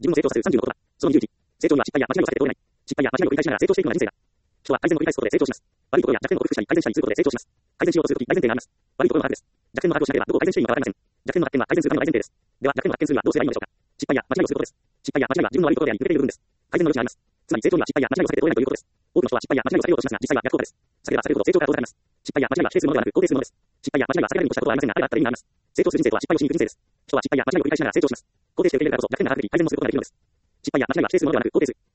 自分を成長させる30のことだ。その21、成長には失敗や間違いを避けて通れない。失敗や間違いを繰り返しながら成長していくのが人生だ。人は改善を繰り返すことで成長します。悪いところや弱点を克服したり改善したりすることで成長します。改善しようとするとき大前提があります。悪いところの把握です。弱点の把握をしなければどこを改善していいのかわかりません。弱点の発見は改善するための大前提です。では弱点の発見するにはどうすればいいのでしょうか。失敗や間違いをすることです。失敗や間違いは自分の悪いところであり抜けている部分です。改善の余地があります。つまり成長には失敗や間違いを避けて通れないということです。多くの人は失敗や間違いを避けようとしますが実際は逆効果です。避ければ避けるほど成長が遠ざかります。失敗や間違いは否定するものではなく肯定するものです。失敗や間違いは避けられるとしたことはありませんが、あれがあったら意味があります。成長する人生とは失敗をしに行く人生です。人は失敗や間違いを繰り返しながら成長します。肯定して受け入れるからこそ弱点の把握に改善もすることができるのです。失敗や間違いは否定するものではなく肯定する。